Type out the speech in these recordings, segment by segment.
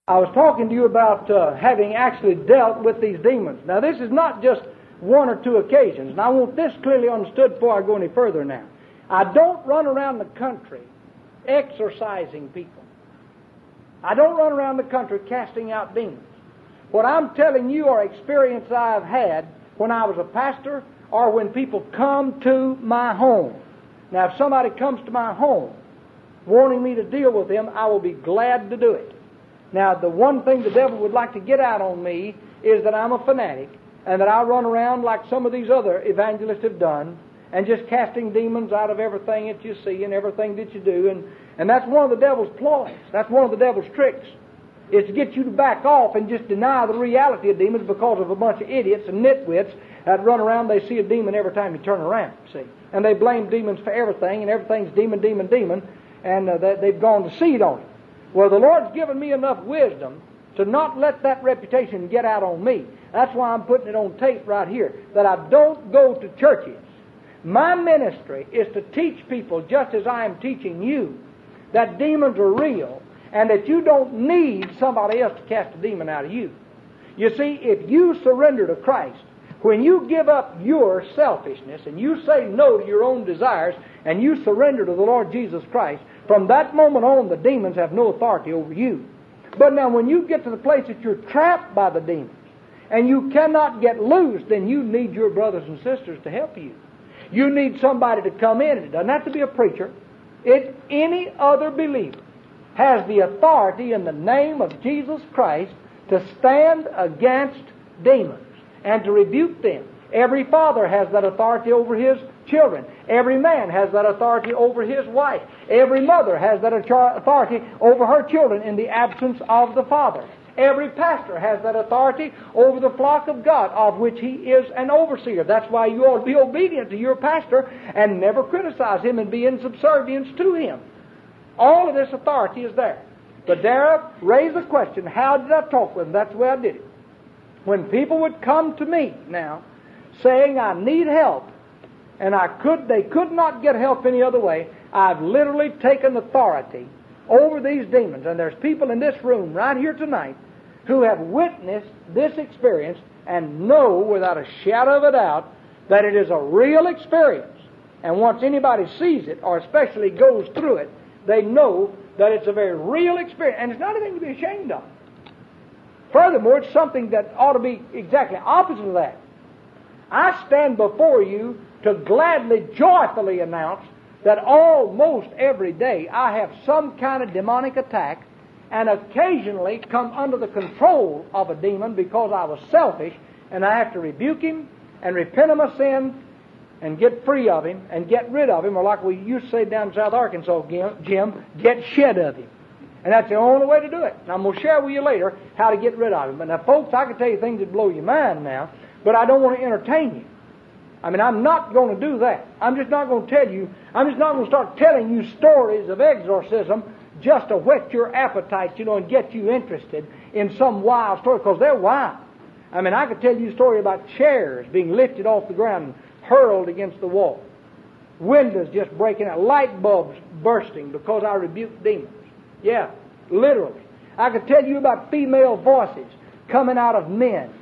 I was talking to you about having actually dealt with these demons. Now, this is not just one or two occasions, and I want this clearly understood before I go any further now. I don't run around the country exorcising people. I don't run around the country casting out demons. What I'm telling you are experience I've had when I was a pastor or when people come to my home. Now, if somebody comes to my home wanting me to deal with them, I will be glad to do it. Now, the one thing the devil would like to get out on me is that I'm a fanatic and that I run around like some of these other evangelists have done and just casting demons out of everything that you see and everything that you do. And that's one of the devil's ploys. That's one of the devil's tricks, is to get you to back off and just deny the reality of demons because of a bunch of idiots and nitwits that run around. They see a demon every time you turn around, see. And they blame demons for everything, and everything's demon, demon, demon, and they've gone to seed on it. Well, the Lord's given me enough wisdom to not let that reputation get out on me. That's why I'm putting it on tape right here, that I don't go to churches. My ministry is to teach people, just as I am teaching you, that demons are real and that you don't need somebody else to cast a demon out of you. You see, if you surrender to Christ, when you give up your selfishness and you say no to your own desires and you surrender to the Lord Jesus Christ, from that moment on, the demons have no authority over you. But now, when you get to the place that you're trapped by the demons and you cannot get loose, then you need your brothers and sisters to help you. You need somebody to come in. It doesn't have to be a preacher. Any other believer has the authority in the name of Jesus Christ to stand against demons and to rebuke them. Every father has that authority over his children. Every man has that authority over his wife. Every mother has that authority over her children in the absence of the father. Every pastor has that authority over the flock of God, of which he is an overseer. That's why you ought to be obedient to your pastor and never criticize him and be in subservience to him. All of this authority is there. But there, raise the question, how did I talk with them? That's the way I did it. When people would come to me now, saying I need help, and they could not get help any other way, I've literally taken authority over these demons. And there's people in this room right here tonight who have witnessed this experience and know without a shadow of a doubt that it is a real experience. And once anybody sees it, or especially goes through it, they know that it's a very real experience. And it's not anything to be ashamed of. Furthermore, it's something that ought to be exactly opposite of that. I stand before you to gladly, joyfully announce that almost every day I have some kind of demonic attack and occasionally come under the control of a demon because I was selfish, and I have to rebuke him and repent of my sin and get free of him and get rid of him, or like we used to say down in South Arkansas, Jim, get shed of him. And that's the only way to do it. And I'm going to share with you later how to get rid of him. But now, folks, I can tell you things that blow your mind now, but I don't want to entertain you. I mean, I'm not going to do that. I'm just not going to tell you. I'm just not going to start telling you stories of exorcism just to whet your appetite, and get you interested in some wild story, because they're wild. I mean, I could tell you a story about chairs being lifted off the ground and hurled against the wall. Windows just breaking out. Light bulbs bursting because I rebuked demons. Yeah, literally. I could tell you about female voices coming out of men.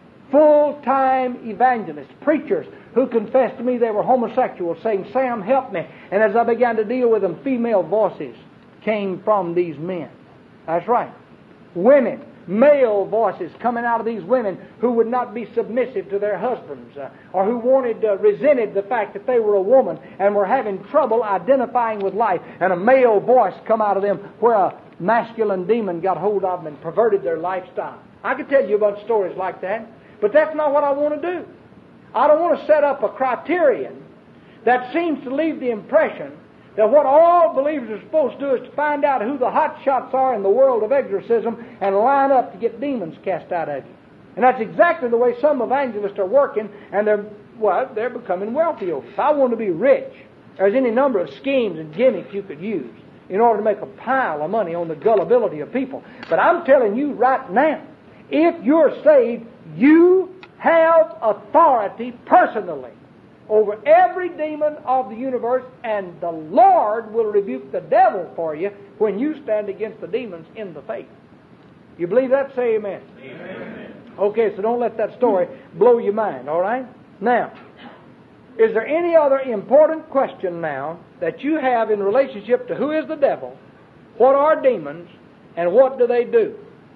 Full-time evangelists, preachers who confessed to me they were homosexuals, saying, "Sam, help me." And as I began to deal with them, female voices came from these men. That's right. Women, male voices coming out of these women who would not be submissive to their husbands, or who resented the fact that they were a woman and were having trouble identifying with life. And a male voice come out of them where a masculine demon got hold of them and perverted their lifestyle. I could tell you a bunch of stories like that. But that's not what I want to do. I don't want to set up a criterion that seems to leave the impression that what all believers are supposed to do is to find out who the hot shots are in the world of exorcism and line up to get demons cast out of you. And that's exactly the way some evangelists are working, and they're becoming wealthy over it. If I want to be rich, there's any number of schemes and gimmicks you could use in order to make a pile of money on the gullibility of people. But I'm telling you right now, if you're saved, you have authority personally over every demon of the universe, and the Lord will rebuke the devil for you when you stand against the demons in the faith. You believe that? Say amen. Amen. Okay, so don't let that story blow your mind, all right? Now, is there any other important question now that you have in relationship to who is the devil, what are demons, and what do they do?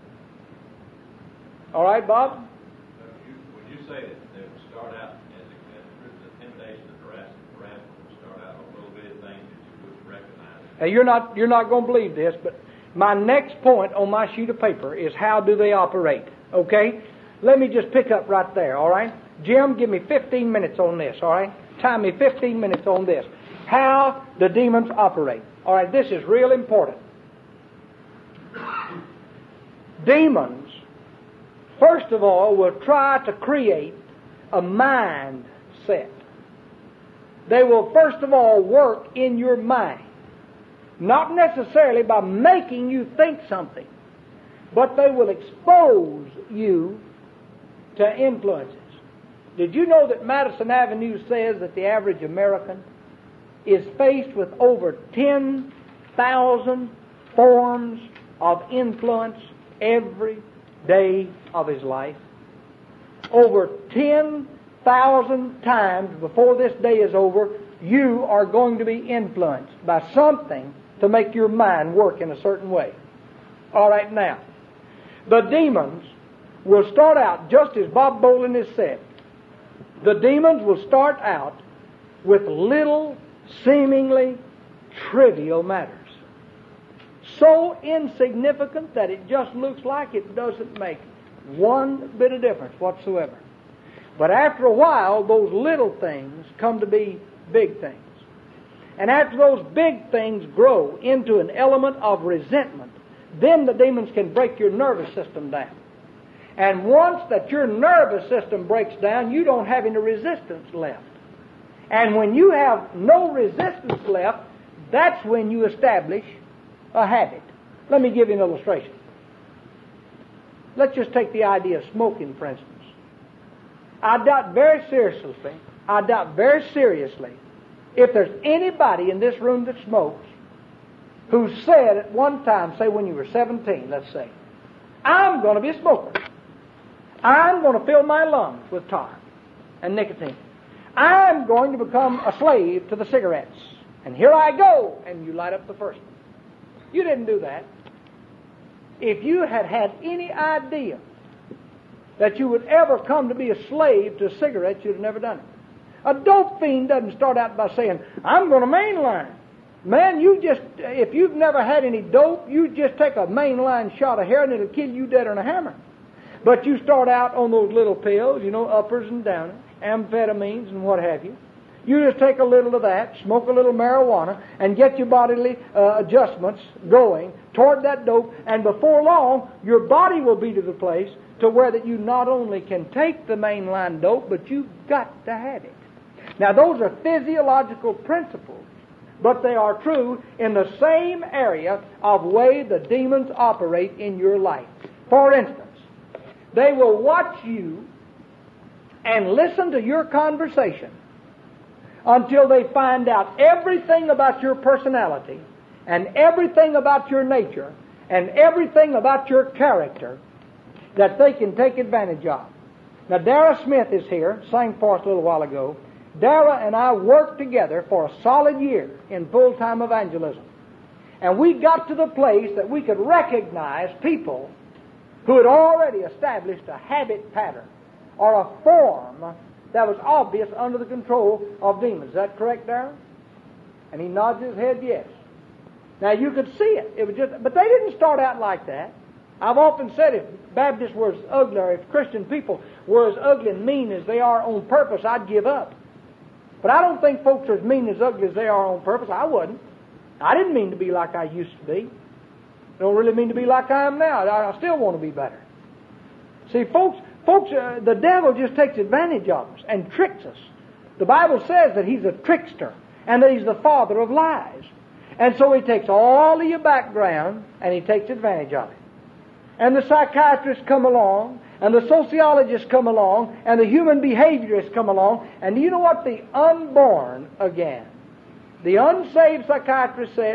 All right, Bob? When you say that they would start out as intimidation and harassment would start out on little bitty things that you wouldn't recognize. Now, you're not going to believe this, but my next point on my sheet of paper is how do they operate, okay? Let me just pick up right there, all right? Jim, give me 15 minutes on this, all right? Time me 15 minutes on this. How the demons operate. All right, this is real important. Demons, first of all, will try to create a mindset. They will first of all work in your mind. Not necessarily by making you think something, but they will expose you to influences. Did you know that Madison Avenue says that the average American is faced with over 10,000 forms of influence every day of his life? Over 10,000 times before this day is over, you are going to be influenced by something to make your mind work in a certain way. All right, now, the demons will start out, just as Bob Bolin has said, the demons will start out with little, seemingly trivial matters. So insignificant that it just looks like it doesn't make one bit of difference whatsoever. But after a while, those little things come to be big things. And after those big things grow into an element of resentment, then the demons can break your nervous system down. And once that your nervous system breaks down, you don't have any resistance left. And when you have no resistance left, that's when you establish a habit. Let me give you an illustration. Let's just take the idea of smoking, for instance. I doubt very seriously, if there's anybody in this room that smokes who said at one time, say when you were 17, let's say, I'm going to be a smoker. I'm going to fill my lungs with tar and nicotine. I'm going to become a slave to the cigarettes. And here I go. And you light up the first one. You didn't do that. If you had had any idea that you would ever come to be a slave to cigarettes, you'd have never done it. A dope fiend doesn't start out by saying, I'm going to mainline. Man, if you've never had any dope, you just take a mainline shot of heroin and it'll kill you deader than a hammer. But you start out on those little pills, uppers and downers, amphetamines and what have you. You just take a little of that, smoke a little marijuana, and get your bodily adjustments going toward that dope, and before long, your body will be to the place to where that you not only can take the mainline dope, but you've got to have it. Now, those are physiological principles, but they are true in the same area of way the demons operate in your life. For instance, they will watch you and listen to your conversation until they find out everything about your personality and everything about your nature and everything about your character that they can take advantage of. Now, Dara Smith is here, sang for us a little while ago. Dara and I worked together for a solid year in full-time evangelism. And we got to the place that we could recognize people who had already established a habit pattern or a form that was obvious under the control of demons. Is that correct, Darren? And he nods his head yes. Now you could see it. But they didn't start out like that. I've often said if Baptists were as ugly, or if Christian people were as ugly and mean as they are on purpose, I'd give up. But I don't think folks are as mean as ugly as they are on purpose. I wouldn't. I didn't mean to be like I used to be. I don't really mean to be like I am now. I still want to be better. See, folks, the devil just takes advantage of us and tricks us. The Bible says that he's a trickster and that he's the father of lies. And so he takes all of your background and he takes advantage of it. And the psychiatrists come along, and the sociologists come along, and the human behaviorists come along, and you know what the unborn again? The unsaved psychiatrist says,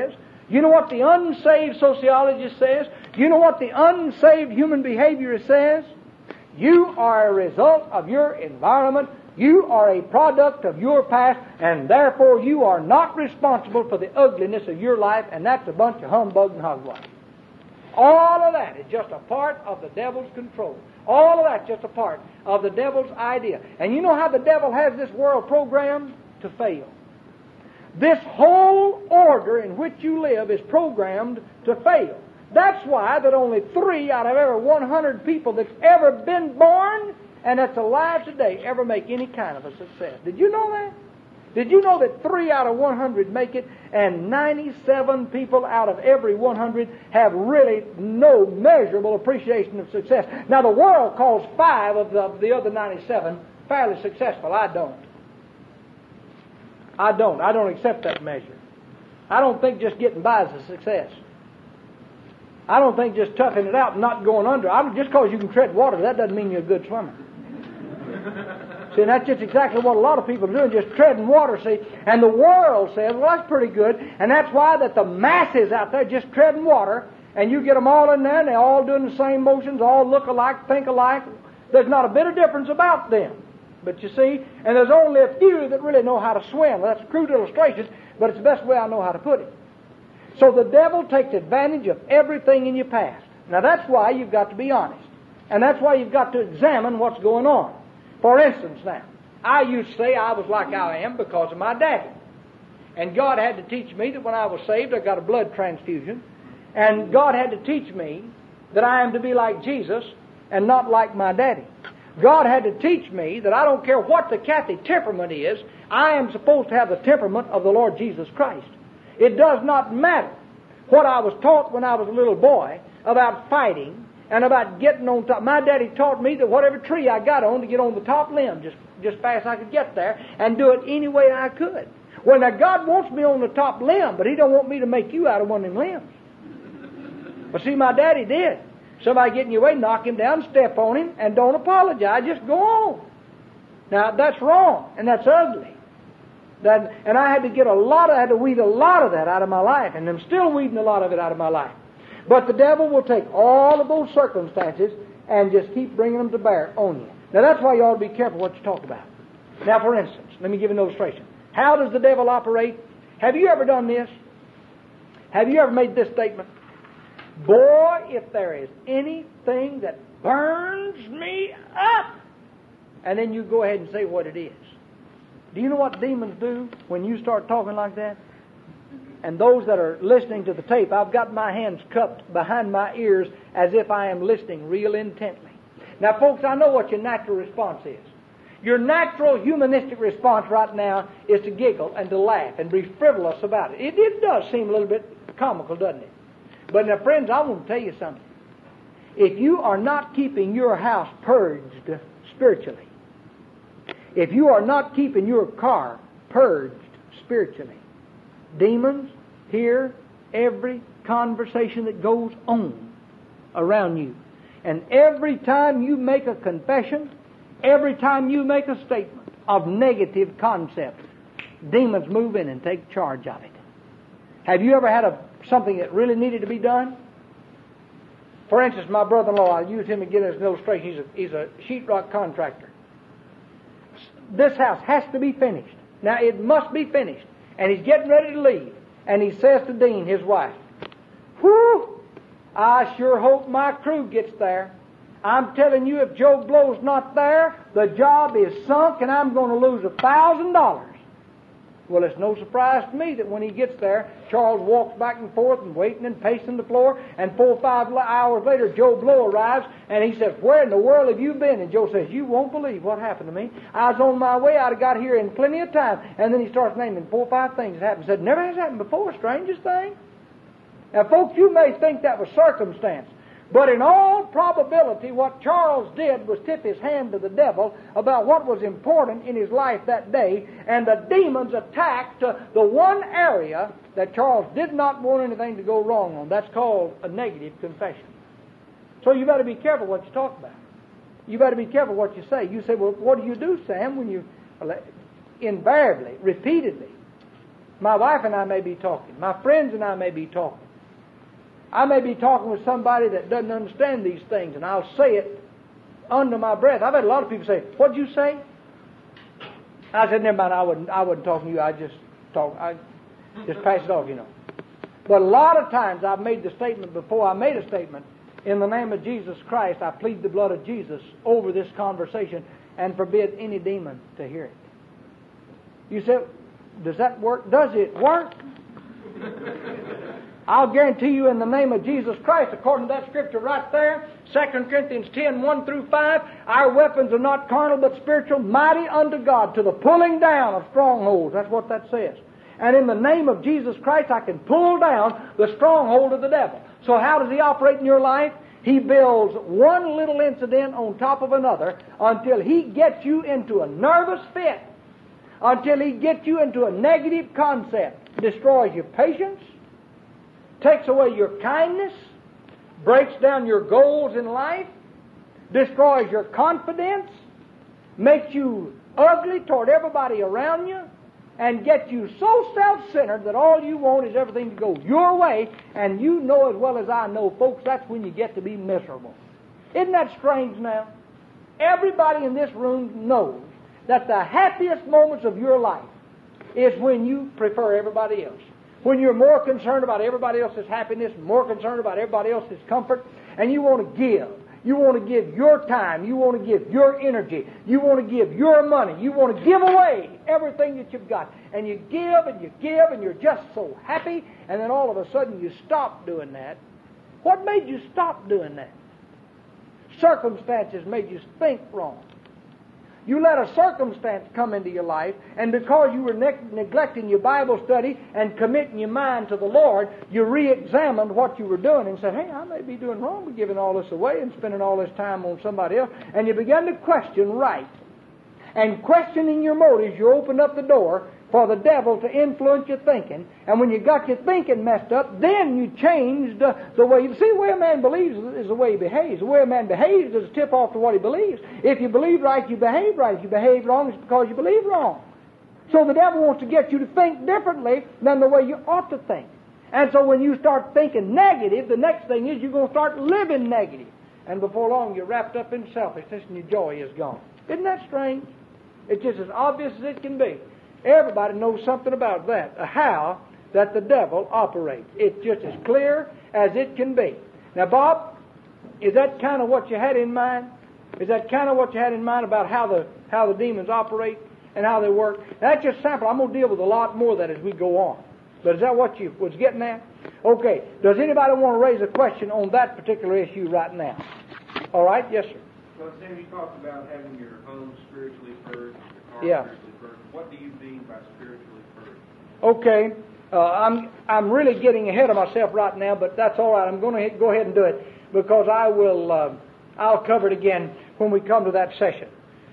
You know what the unsaved sociologist says? You know what the unsaved human behaviorist says? You are a result of your environment. You are a product of your past, and therefore you are not responsible for the ugliness of your life, and that's a bunch of humbug and hogwash. All of that is just a part of the devil's control. All of that's just a part of the devil's idea. And you know how the devil has this world programmed? To fail. This whole order in which you live is programmed to fail. That's why that only 3 out of every 100 people that's ever been born and that's alive today ever make any kind of a success. Did you know that? Did you know that 3 out of 100 make it, and 97 people out of every 100 have really no measurable appreciation of success? Now, the world calls 5 of the other 97 fairly successful. I don't. I don't accept that measure. I don't think just getting by is a success. I don't think just toughing it out and not going under. Just because you can tread water, that doesn't mean you're a good swimmer. See, that's just exactly what a lot of people are doing, just treading water, see. And the world says, well, that's pretty good. And that's why that the masses out there just treading water, and you get them all in there, and they're all doing the same motions, all look alike, think alike. There's not a bit of difference about them. But you see, and there's only a few that really know how to swim. Well, that's a crude illustration, but it's the best way I know how to put it. So the devil takes advantage of everything in your past. Now that's why you've got to be honest. And that's why you've got to examine what's going on. For instance now, I used to say I was like I am because of my daddy. And God had to teach me that when I was saved I got a blood transfusion. And God had to teach me that I am to be like Jesus and not like my daddy. God had to teach me that I don't care what the Catholic temperament is, I am supposed to have the temperament of the Lord Jesus Christ. It does not matter what I was taught when I was a little boy about fighting and about getting on top. My daddy taught me that whatever tree I got on, to get on the top limb just fast I could get there and do it any way I could. Well, now God wants me on the top limb, but He don't want me to make you out of one of them limbs. But see, my daddy did. Somebody get in your way, knock him down, step on him, and don't apologize. Just go on. Now, that's wrong, and that's ugly. And I had to weed a lot of that out of my life, and I'm still weeding a lot of it out of my life. But the devil will take all of those circumstances and just keep bringing them to bear on you. Now, that's why you ought to be careful what you talk about. Now, for instance, let me give you an illustration. How does the devil operate? Have you ever done this? Have you ever made this statement? Boy, if there is anything that burns me up, and then you go ahead and say what it is. Do you know what demons do when you start talking like that? And those that are listening to the tape, I've got my hands cupped behind my ears as if I am listening real intently. Now, folks, I know what your natural response is. Your natural humanistic response right now is to giggle and to laugh and be frivolous about it. It does seem a little bit comical, doesn't it? But now, friends, I want to tell you something. If you are not keeping your house purged spiritually, if you are not keeping your car purged spiritually, demons hear every conversation that goes on around you. And every time you make a confession, every time you make a statement of negative concept, demons move in and take charge of it. Have you ever had something that really needed to be done? For instance, my brother-in-law, I'll use him again as an illustration. He's a sheetrock contractor. This house has to be finished. Now, it must be finished. And he's getting ready to leave. And he says to Dean, his wife, "Whew, I sure hope my crew gets there. I'm telling you, if Joe Blow's not there, the job is sunk and I'm going to lose $1,000. Well, it's no surprise to me that when he gets there, Charles walks back and forth and waiting and pacing the floor, and 4 or 5 hours later, Joe Blow arrives, and he says, "Where in the world have you been?" And Joe says, "You won't believe what happened to me. I was on my way. I'd have got here in plenty of time." And then he starts naming 4 or 5 things that happened. He said, "Never has happened before, strangest thing." Now, folks, you may think that was circumstance. But in all probability, what Charles did was tip his hand to the devil about what was important in his life that day, and the demons attacked the one area that Charles did not want anything to go wrong on. That's called a negative confession. So you better be careful what you talk about. You better be careful what you say. You say, "Well, what do you do, Sam, when you..." Invariably, repeatedly, My wife and I may be talking. My friends and I may be talking. I may be talking with somebody that doesn't understand these things, and I'll say it under my breath. I've had a lot of people say, "What'd you say?" I said, "Never mind, I wasn't talking to you. I just pass it off, you know." But a lot of times I've made the statement before I made a statement, in the name of Jesus Christ, I plead the blood of Jesus over this conversation and forbid any demon to hear it. You say, does that work? Does it work? I'll guarantee you in the name of Jesus Christ, according to that scripture right there, 2 Corinthians 10, 1 through 5, our weapons are not carnal but spiritual, mighty unto God, to the pulling down of strongholds. That's what that says. And in the name of Jesus Christ, I can pull down the stronghold of the devil. So how does he operate in your life? He builds one little incident on top of another until he gets you into a nervous fit, until he gets you into a negative concept, destroys your patience, takes away your kindness, breaks down your goals in life, destroys your confidence, makes you ugly toward everybody around you, and gets you so self-centered that all you want is everything to go your way, and you know as well as I know, folks, that's when you get to be miserable. Isn't that strange now? Everybody in this room knows that the happiest moments of your life is when you prefer everybody else. When you're more concerned about everybody else's happiness, more concerned about everybody else's comfort, and you want to give. You want to give your time. You want to give your energy. You want to give your money. You want to give away everything that you've got. And you give and you give and you're just so happy, and then all of a sudden you stop doing that. What made you stop doing that? Circumstances made you think wrong. You let a circumstance come into your life, and because you were neglecting your Bible study and committing your mind to the Lord, you re-examined what you were doing and said, "Hey, I may be doing wrong by giving all this away and spending all this time on somebody else." And you began to question right. And questioning your motives, you opened up the door for the devil to influence your thinking. And when you got your thinking messed up, then you changed the way you see. The way a man believes is the way he behaves. The way a man behaves is a tip off to what he believes. If you believe right, you behave right. If you behave wrong, it's because you believe wrong. So the devil wants to get you to think differently than the way you ought to think. And so when you start thinking negative, the next thing is you're going to start living negative. And before long, you're wrapped up in selfishness and your joy is gone. Isn't that strange? It's just as obvious as it can be. Everybody knows something about that, how that the devil operates. It's just as clear as it can be. Now, Bob, is that kind of what you had in mind? Is that kind of what you had in mind about how the demons operate and how they work? Now, that's just sample. I'm going to deal with a lot more of that as we go on. But is that what you was getting at? Okay. Does anybody want to raise a question on that particular issue right now? All right. Yes, sir. Well, Sam, you talked about having your home spiritually first, your car spiritually first. What do you mean by spiritually first? Okay. I'm really getting ahead of myself right now, but that's all right. I'm going to go ahead and do it because I'll cover it again when we come to that session.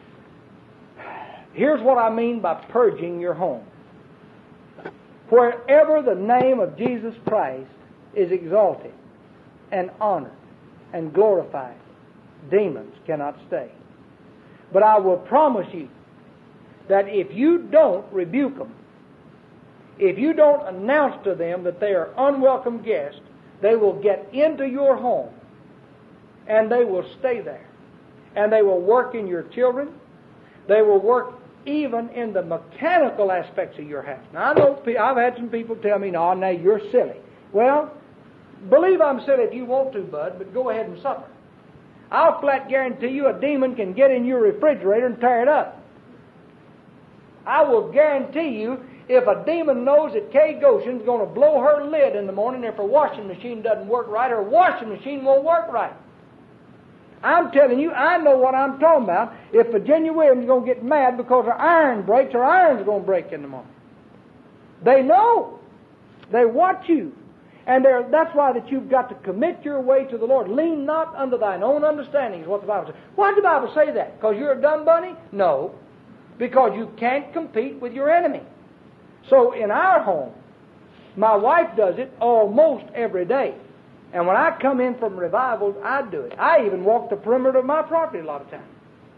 Here's what I mean by purging your home. Wherever the name of Jesus Christ is exalted and honored and glorified, demons cannot stay. But I will promise you that if you don't rebuke them, if you don't announce to them that they are unwelcome guests, they will get into your home and they will stay there. And they will work in your children. They will work even in the mechanical aspects of your house. Now, I know I've had some people tell me, "No, now you're silly." Well, believe I'm silly if you want to, bud, but go ahead and suffer. I'll flat guarantee you a demon can get in your refrigerator and tear it up. I will guarantee you if a demon knows that Kay Goshen's going to blow her lid in the morning, if her washing machine doesn't work right, her washing machine won't work right. I'm telling you, I know what I'm talking about. If Virginia Williams is going to get mad because her iron breaks, her iron's going to break in the morning. They know. They watch you. And that's why that you've got to commit your way to the Lord. Lean not unto thine own understanding is what the Bible says. Why did the Bible say that? Because you're a dumb bunny? No. Because you can't compete with your enemy. So in our home, my wife does it almost every day. And when I come in from revivals, I do it. I even walk the perimeter of my property a lot of times.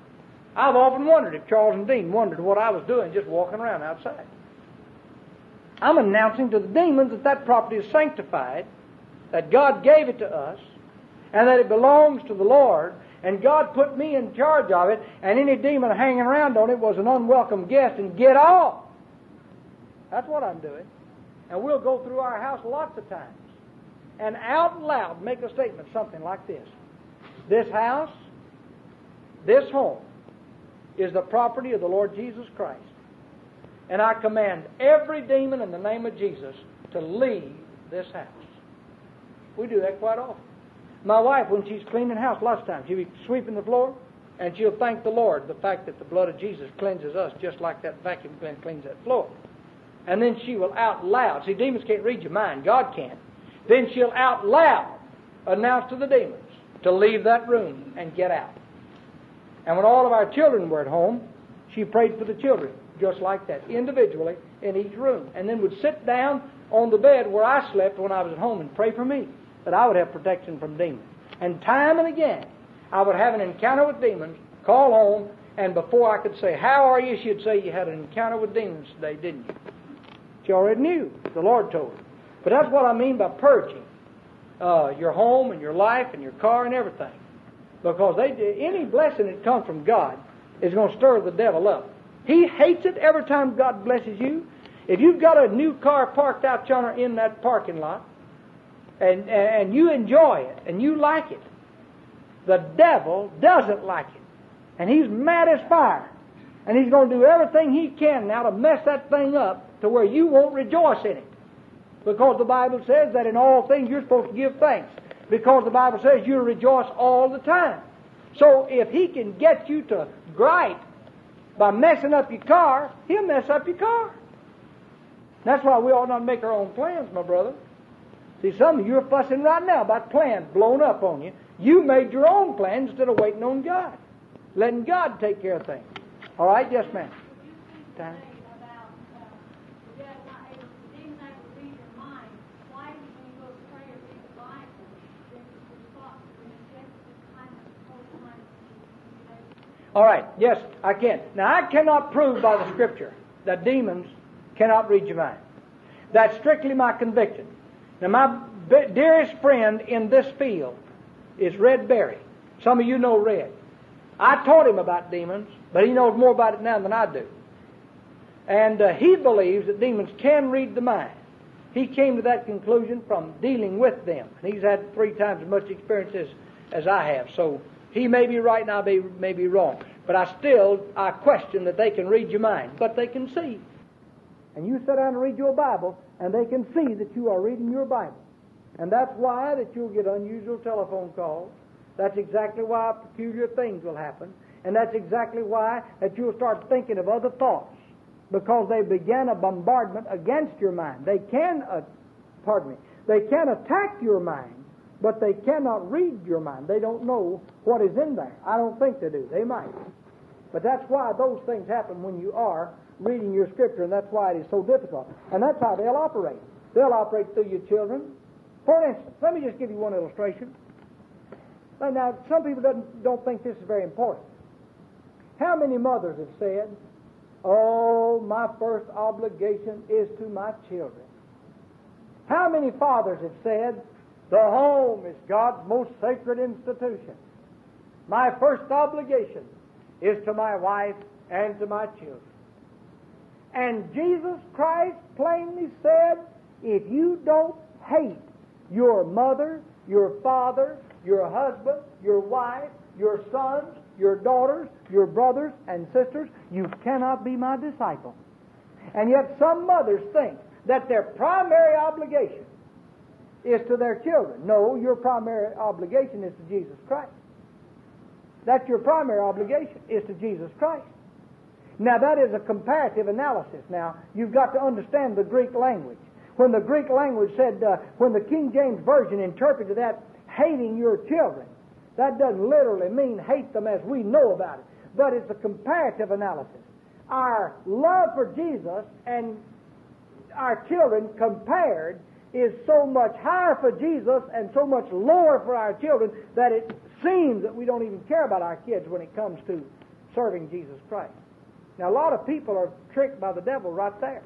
I've often wondered if Charles and Dean wondered what I was doing just walking around outside. I'm announcing to the demons that that property is sanctified, that God gave it to us, and that it belongs to the Lord, and God put me in charge of it, and any demon hanging around on it was an unwelcome guest, and get off. That's what I'm doing. And we'll go through our house lots of times and out loud make a statement, something like this. This house, this home, is the property of the Lord Jesus Christ. And I command every demon in the name of Jesus to leave this house. We do that quite often. My wife, when she's cleaning the house, lots of times, she'll be sweeping the floor, and she'll thank the Lord, the fact that the blood of Jesus cleanses us just like that vacuum cleans that floor. And then she will out loud, see, demons can't read your mind, God can. Then she'll out loud announce to the demons to leave that room and get out. And when all of our children were at home, she prayed for the children, just like that, individually in each room. And then would sit down on the bed where I slept when I was at home and pray for me, that I would have protection from demons. And time and again, I would have an encounter with demons, call home, and before I could say, "How are you?" she'd say, "You had an encounter with demons today, didn't you?" She already knew. The Lord told her. But that's what I mean by purging your home and your life and your car and everything. Because any blessing that comes from God is going to stir the devil up. He hates it every time God blesses you. If you've got a new car parked out yonder in that parking lot, and you enjoy it, and you like it, the devil doesn't like it. And he's mad as fire. And he's going to do everything he can now to mess that thing up to where you won't rejoice in it. Because the Bible says that in all things you're supposed to give thanks. Because the Bible says you rejoice all the time. So if he can get you to gripe by messing up your car, he'll mess up your car. That's why we ought not make our own plans, my brother. See, some of you are fussing right now about plans blown up on you. You made your own plans instead of waiting on God. Letting God take care of things. All right? Yes, ma'am. Time. All right, yes, I can. Now, I cannot prove by the Scripture that demons cannot read your mind. That's strictly my conviction. Now, my dearest friend in this field is Red Berry. Some of you know Red. I taught him about demons, but he knows more about it now than I do. And he believes that demons can read the mind. He came to that conclusion from dealing with them. And he's had 3 times as much experience as I have. So he may be right and I may be wrong. But I question that they can read your mind. But they can see. And you sit down and read your Bible, and they can see that you are reading your Bible. And that's why that you'll get unusual telephone calls. That's exactly why peculiar things will happen. And that's exactly why that you'll start thinking of other thoughts. Because they began a bombardment against your mind. They can attack your mind, but they cannot read your mind. They don't know what is in there. I don't think they do. They might. But that's why those things happen when you are reading your Scripture, and that's why it is so difficult. And that's how they'll operate. They'll operate through your children. For instance, let me just give you one illustration. Now, some people don't think this is very important. How many mothers have said, "Oh, my first obligation is to my children"? How many fathers have said, "The home is God's most sacred institution. My first obligation is to my wife and to my children"? And Jesus Christ plainly said, if you don't hate your mother, your father, your husband, your wife, your sons, your daughters, your brothers and sisters, you cannot be my disciple. And yet some mothers think that their primary obligation is to their children. No, your primary obligation is to Jesus Christ. That's your primary obligation, is to Jesus Christ. Now, that is a comparative analysis. Now, you've got to understand the Greek language. When the Greek language said, when the King James Version interpreted that, hating your children, that doesn't literally mean hate them as we know about it, but it's a comparative analysis. Our love for Jesus and our children compared is so much higher for Jesus and so much lower for our children that it seems that we don't even care about our kids when it comes to serving Jesus Christ. Now, a lot of people are tricked by the devil right there.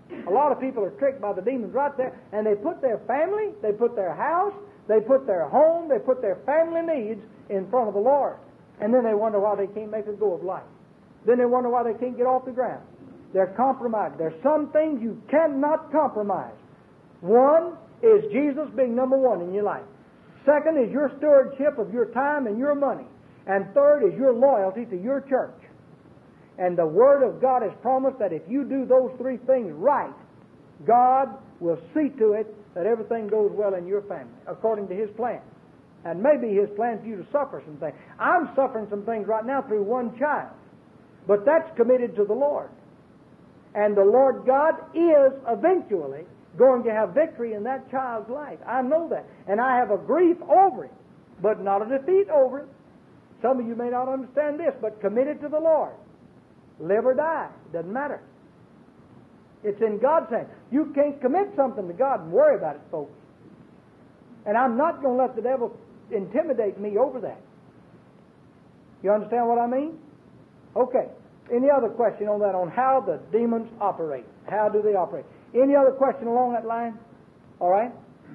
A lot of people are tricked by the demons right there, and they put their family, they put their house, they put their home, they put their family needs in front of the Lord. And then they wonder why they can't make a go of life. Then they wonder why they can't get off the ground. They're compromised. There's some things you cannot compromise. One is Jesus being number one in your life. Second is your stewardship of your time and your money. And third is your loyalty to your church. And the Word of God has promised that if you do those three things right, God will see to it that everything goes well in your family, according to His plan. And maybe His plan for you to suffer some things. I'm suffering some things right now through one child. But that's committed to the Lord. And the Lord God is eventually going to have victory in that child's life. I know that. And I have a grief over it, but not a defeat over it. Some of you may not understand this, but committed to the Lord. Live or die. Doesn't matter. It's in God's hands. You can't commit something to God and worry about it, folks. And I'm not going to let the devil intimidate me over that. You understand what I mean? Okay. Any other question on that, on how the demons operate? How do they operate? Any other question along that line? All right?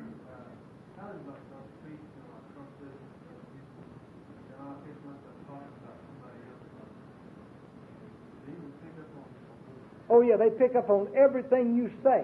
Oh, yeah, they pick up on everything you say.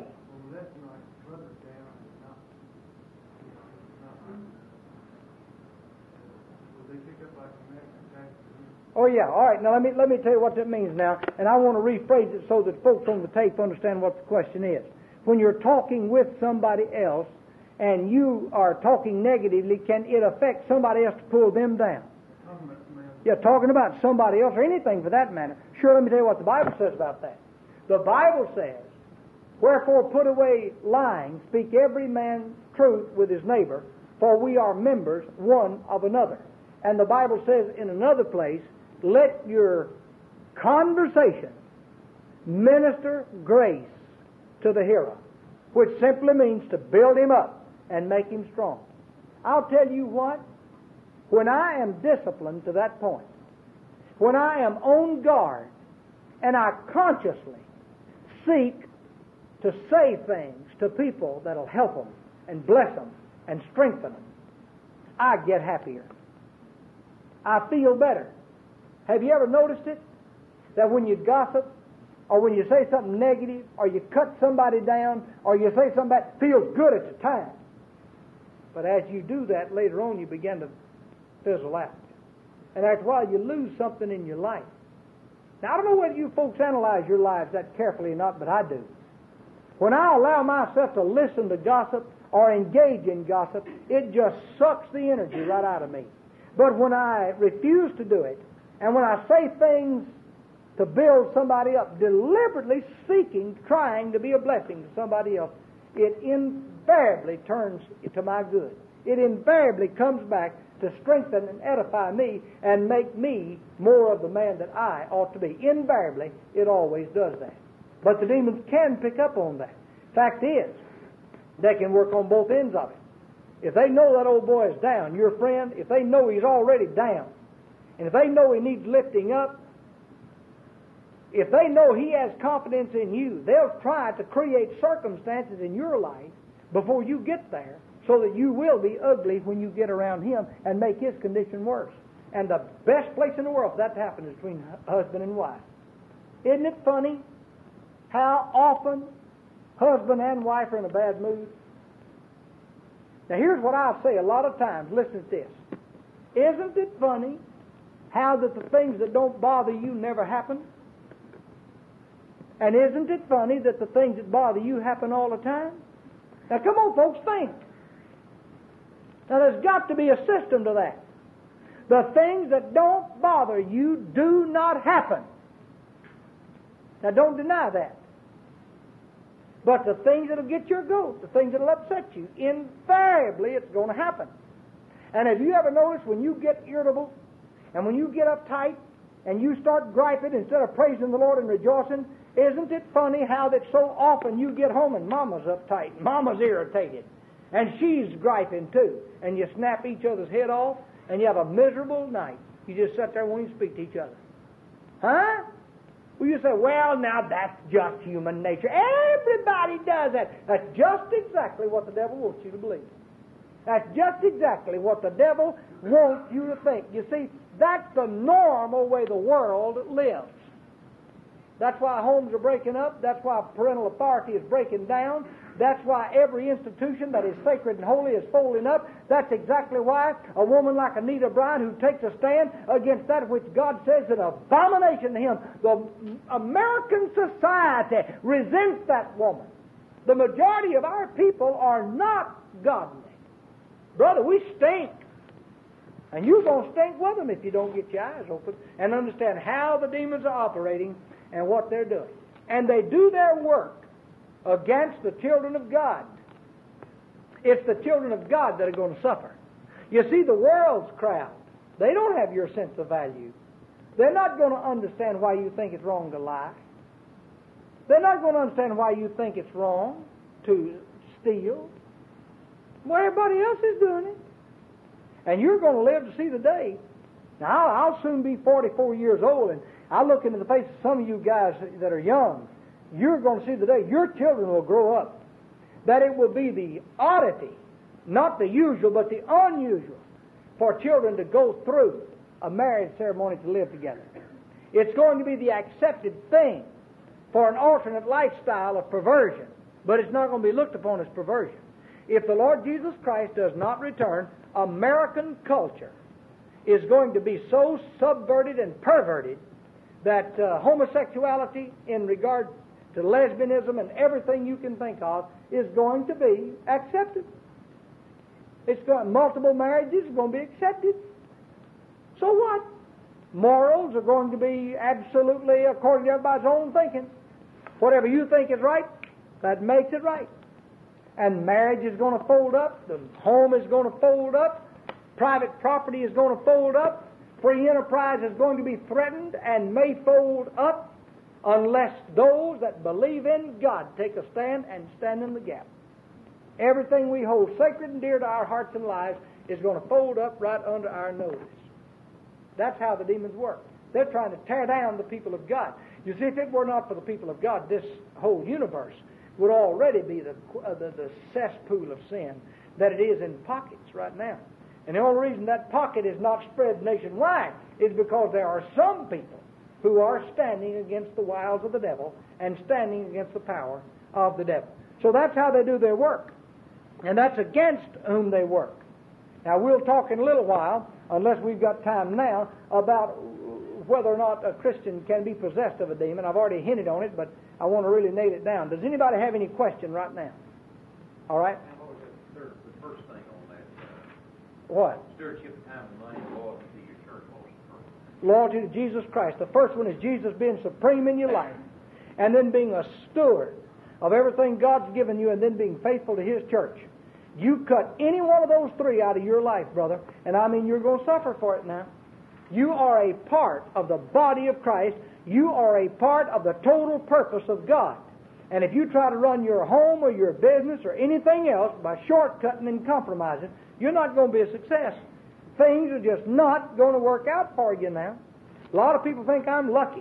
Oh, yeah. All right. Now, let me tell you what that means now. And I want to rephrase it so that folks on the tape understand what the question is. When you're talking with somebody else and you are talking negatively, can it affect somebody else to pull them down? Yeah, talking about somebody else or anything for that matter. Sure, let me tell you what the Bible says about that. The Bible says, "Wherefore put away lying, speak every man truth with his neighbor, for we are members one of another." And the Bible says in another place, "Let your conversation minister grace to the hearer," which simply means to build him up and make him strong. I'll tell you what, when I am disciplined to that point, when I am on guard and I consciously seek to say things to people that'll help them and bless them and strengthen them, I get happier. I feel better. Have you ever noticed it? That when you gossip, or when you say something negative, or you cut somebody down, or you say something that feels good at the time, but as you do that, later on you begin to fizzle out. And after a while you lose something in your life. Now, I don't know whether you folks analyze your lives that carefully or not, but I do. When I allow myself to listen to gossip or engage in gossip, it just sucks the energy right out of me. But when I refuse to do it, and when I say things to build somebody up, deliberately seeking, trying to be a blessing to somebody else, it invariably turns to my good. It invariably comes back to strengthen and edify me and make me more of the man that I ought to be. Invariably, it always does that. But the demons can pick up on that. Fact is, they can work on both ends of it. If they know that old boy is down, your friend, if they know he's already down, and if they know he needs lifting up, if they know he has confidence in you, they'll try to create circumstances in your life before you get there so that you will be ugly when you get around him and make his condition worse. And the best place in the world for that to happen is between husband and wife. Isn't it funny how often husband and wife are in a bad mood? Now here's what I'll say a lot of times. Listen to this. Isn't it funny how that the things that don't bother you never happen? And isn't it funny that the things that bother you happen all the time? Now come on, folks, think. Now there's got to be a system to that. The things that don't bother you do not happen. Now don't deny that. But the things that'll get your goat, the things that'll upset you, invariably it's going to happen. And have you ever noticed when you get irritable and when you get uptight and you start griping instead of praising the Lord and rejoicing, isn't it funny how that so often you get home and Mama's uptight, Mama's irritated, and she's griping too, and you snap each other's head off and you have a miserable night. You just sit there and won't even speak to each other. Huh? Well, you say, well, now that's just human nature. Everybody does that. That's just exactly what the devil wants you to believe. That's just exactly what the devil wants you to think. You see, that's the normal way the world lives. That's why homes are breaking up. That's why parental authority is breaking down. That's why every institution that is sacred and holy is folding up. That's exactly why a woman like Anita Bryant, who takes a stand against that which God says is an abomination to Him, the American society resents that woman. The majority of our people are not godly. Brother, we stink. And you're going to stink with them if you don't get your eyes open and understand how the demons are operating and what they're doing. And they do their work against the children of God. It's the children of God that are going to suffer. You see, the world's crowd, they don't have your sense of value. They're not going to understand why you think it's wrong to lie. They're not going to understand why you think it's wrong to steal. Well, everybody else is doing it. And you're going to live to see the day. Now, I'll soon be 44 years old, and I look into the face of some of you guys that are young. You're going to see the day your children will grow up. That it will be the oddity, not the usual, but the unusual, for children to go through a marriage ceremony to live together. It's going to be the accepted thing for an alternate lifestyle of perversion, but it's not going to be looked upon as perversion. If the Lord Jesus Christ does not return, American culture is going to be so subverted and perverted that homosexuality in regard to lesbianism and everything you can think of is going to be accepted. Multiple marriages are going to be accepted. So what? Morals are going to be absolutely according to everybody's own thinking. Whatever you think is right, that makes it right. And marriage is going to fold up. The home is going to fold up. Private property is going to fold up. Free enterprise is going to be threatened and may fold up unless those that believe in God take a stand and stand in the gap. Everything we hold sacred and dear to our hearts and lives is going to fold up right under our nose. That's how the demons work. They're trying to tear down the people of God. You see, if it were not for the people of God, this whole universe would already be the cesspool of sin that it is in pockets right now. And the only reason that pocket is not spread nationwide is because there are some people who are standing against the wiles of the devil and standing against the power of the devil. So that's how they do their work. And that's against whom they work. Now, we'll talk in a little while, unless we've got time now, about whether or not a Christian can be possessed of a demon. I've already hinted on it, but I want to really nail it down. Does anybody have any question right now? All right? What was the first thing on that? What? Stewardship, time, and money, loyalty to your church. What was the first? Loyalty to Jesus Christ. The first one is Jesus being supreme in your life, and then being a steward of everything God's given you, and then being faithful to His church. You cut any one of those three out of your life, brother, and I mean you're going to suffer for it now. You are a part of the body of Christ. You are a part of the total purpose of God. And if you try to run your home or your business or anything else by shortcutting and compromising, you're not going to be a success. Things are just not going to work out for you now. A lot of people think I'm lucky.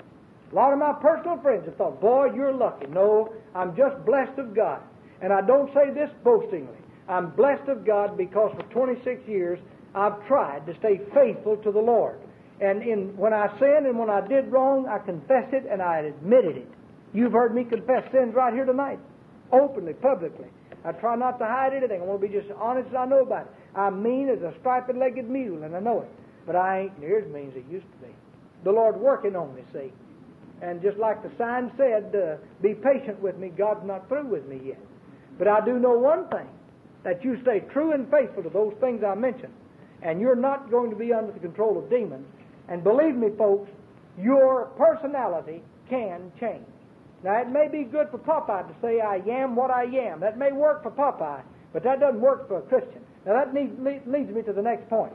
A lot of my personal friends have thought, boy, you're lucky. No, I'm just blessed of God. And I don't say this boastingly. I'm blessed of God because for 26 years I've tried to stay faithful to the Lord. And when I sinned and when I did wrong, I confessed it and I admitted it. You've heard me confess sins right here tonight, openly, publicly. I try not to hide anything. I want to be just as honest as I know about it. I'm mean as a striped-legged mule, and I know it. But I ain't near as mean as it used to be. The Lord working on me, see. And just like the sign said, be patient with me. God's not through with me yet. But I do know one thing, that you stay true and faithful to those things I mentioned. And you're not going to be under the control of demons. And believe me, folks, your personality can change. Now, it may be good for Popeye to say, I am what I am. That may work for Popeye, but that doesn't work for a Christian. Now, that leads me to the next point.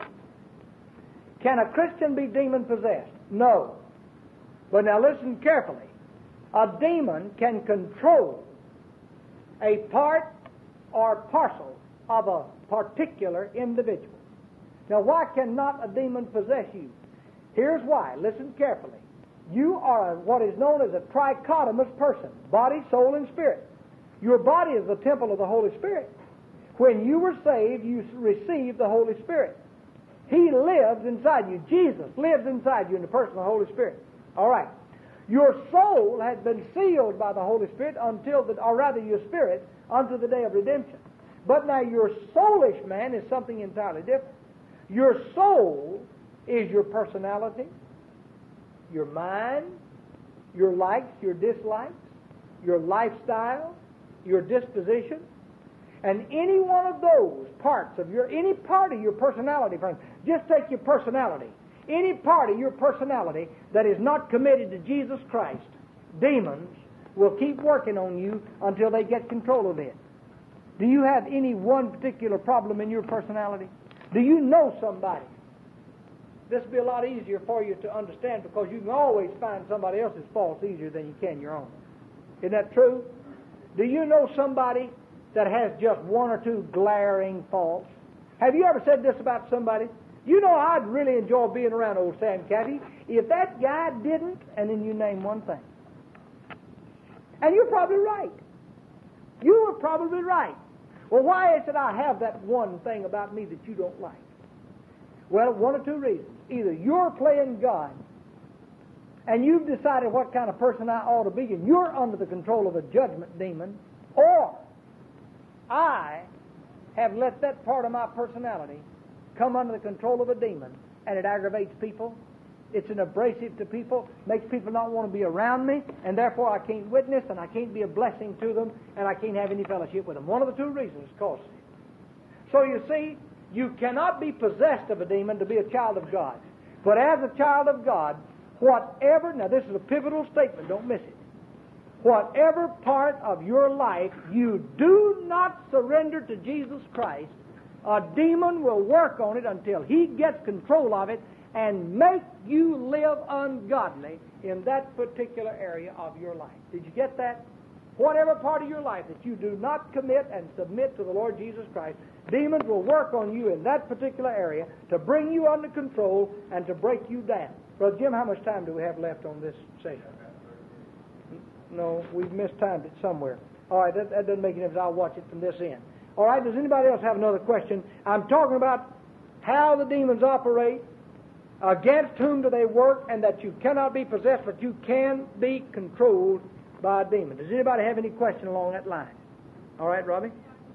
Can a Christian be demon-possessed? No. But now listen carefully. A demon can control a part or parcel of a particular individual. Now, why cannot a demon possess you? Here's why. Listen carefully. You are what is known as a trichotomous person, body, soul, and spirit. Your body is the temple of the Holy Spirit. When you were saved, you received the Holy Spirit. He lives inside you. Jesus lives inside you in the person of the Holy Spirit. All right. Your soul has been sealed by the Holy Spirit your spirit, unto the day of redemption. But now your soulish man is something entirely different. Your soul is your personality, your mind, your likes, your dislikes, your lifestyle, your disposition, and any one of those parts of any part of your personality, friends. Just take your personality. Any part of your personality that is not committed to Jesus Christ, demons will keep working on you until they get control of it. Do you have any one particular problem in your personality? Do you know somebody? This will be a lot easier for you to understand because you can always find somebody else's faults easier than you can your own. Isn't that true? Do you know somebody that has just one or two glaring faults? Have you ever said this about somebody? You know, I'd really enjoy being around old Sam Cathy if that guy didn't, and then you name one thing. And you're probably right. You were probably right. Well, why is it I have that one thing about me that you don't like? Well, one or two reasons. Either you're playing God, and you've decided what kind of person I ought to be, and you're under the control of a judgment demon, or I have let that part of my personality come under the control of a demon, and it aggravates people. It's an abrasive to people, makes people not want to be around me, and therefore I can't witness, and I can't be a blessing to them, and I can't have any fellowship with them. One of the two reasons causes it. So you see, you cannot be possessed of a demon to be a child of God. But as a child of God, whatever, now this is a pivotal statement, don't miss it. Whatever part of your life you do not surrender to Jesus Christ, a demon will work on it until he gets control of it and make you live ungodly in that particular area of your life. Did you get that? Whatever part of your life that you do not commit and submit to the Lord Jesus Christ, demons will work on you in that particular area to bring you under control and to break you down. Brother Jim, how much time do we have left on this session? No, we've mistimed it somewhere. All right, that doesn't make any difference. I'll watch it from this end. All right, does anybody else have another question? I'm talking about how the demons operate, against whom do they work, and that you cannot be possessed, but you can be controlled by a demon. Does anybody have any question along that line? All right, Robbie?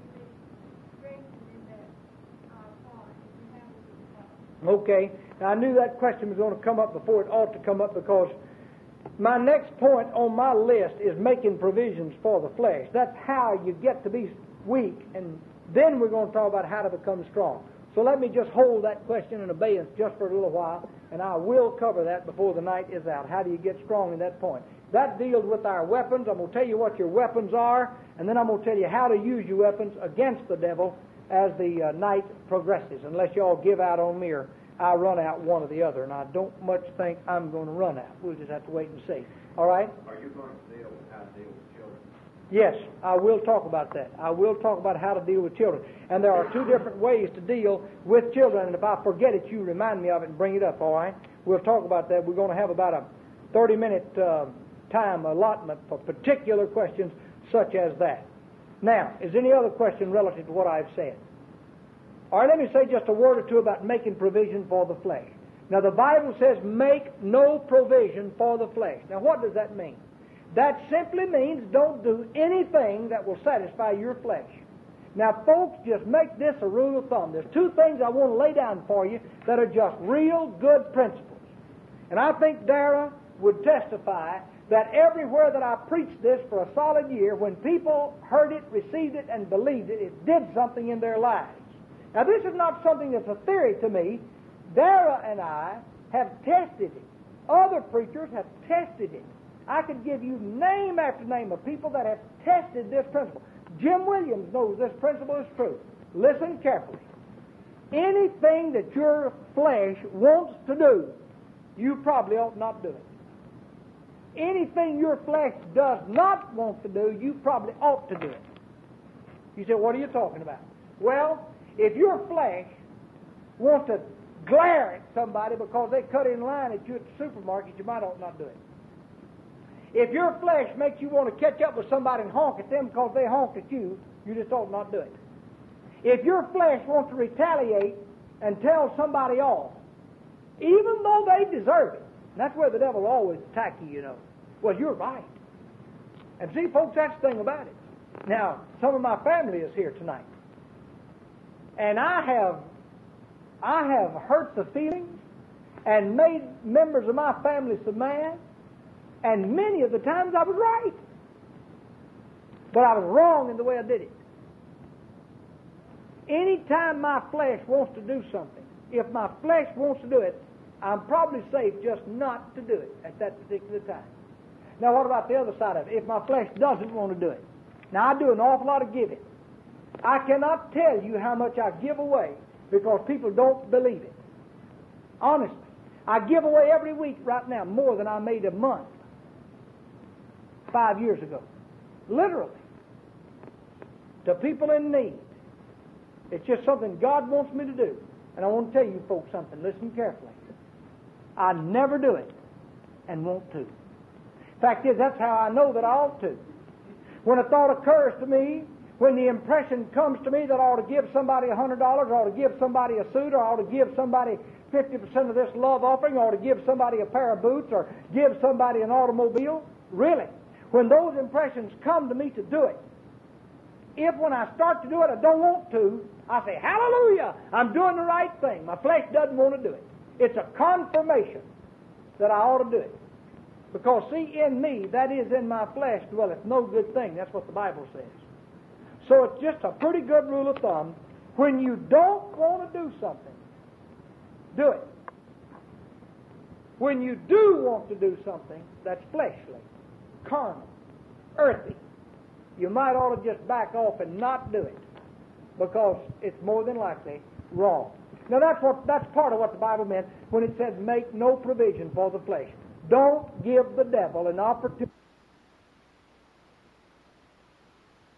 Okay. Now, I knew that question was going to come up before it ought to come up because my next point on my list is making provisions for the flesh. That's how you get to be weak, and then we're going to talk about how to become strong. So let me just hold that question in abeyance just for a little while, and I will cover that before the night is out. How do you get strong in that point? That deals with our weapons. I'm going to tell you what your weapons are, and then I'm going to tell you how to use your weapons against the devil as the night progresses, unless you all give out on me or I run out one or the other, and I don't much think I'm going to run out. We'll just have to wait and see. All right? Are you going to deal with how to deal with children? Yes, I will talk about that. I will talk about how to deal with children. And there are two different ways to deal with children, and if I forget it, you remind me of it and bring it up, all right? We'll talk about that. We're going to have about a 30-minute time allotment for particular questions such as that. Now, is there any other question relative to what I've said? All right, let me say just a word or two about making provision for the flesh. Now, the Bible says, make no provision for the flesh. Now, what does that mean? That simply means don't do anything that will satisfy your flesh. Now, folks, just make this a rule of thumb. There's two things I want to lay down for you that are just real good principles. And I think Dara would testify that everywhere that I preached this for a solid year, when people heard it, received it, and believed it, it did something in their lives. Now, this is not something that's a theory to me. Dara and I have tested it. Other preachers have tested it. I could give you name after name of people that have tested this principle. Jim Williams knows this principle is true. Listen carefully. Anything that your flesh wants to do, you probably ought not do it. Anything your flesh does not want to do, you probably ought to do it. You say, what are you talking about? Well, if your flesh wants to glare at somebody because they cut in line at you at the supermarket, you might ought not do it. If your flesh makes you want to catch up with somebody and honk at them because they honked at you, you just ought not do it. If your flesh wants to retaliate and tell somebody off, even though they deserve it, and that's where the devil will always attack you, you know. Well, you're right. And see, folks, that's the thing about it. Now, some of my family is here tonight. And I have hurt the feelings and made members of my family so mad, and many of the times I was right. But I was wrong in the way I did it. Anytime my flesh wants to do something, if my flesh wants to do it, I'm probably safe just not to do it at that particular time. Now, what about the other side of it? If my flesh doesn't want to do it. Now, I do an awful lot of giving. I cannot tell you how much I give away because people don't believe it. Honestly, I give away every week right now more than I made a month 5 years ago. Literally. To people in need. It's just something God wants me to do. And I want to tell you folks something. Listen carefully. I never do it and won't to. Fact is, that's how I know that I ought to. When a thought occurs to me, when the impression comes to me that I ought to give somebody $100, I ought to give somebody a suit, or I ought to give somebody 50% of this love offering, or to give somebody a pair of boots, or give somebody an automobile, really, when those impressions come to me to do it, if when I start to do it I don't want to, I say, hallelujah, I'm doing the right thing. My flesh doesn't want to do it. It's a confirmation that I ought to do it. Because, see, in me, that is in my flesh, dwelleth no good thing. That's what the Bible says. So it's just a pretty good rule of thumb. When you don't want to do something, do it. When you do want to do something that's fleshly, carnal, earthy, you might ought to just back off and not do it because it's more than likely wrong. Now that's part of what the Bible meant when it said make no provision for the flesh. Don't give the devil an opportunity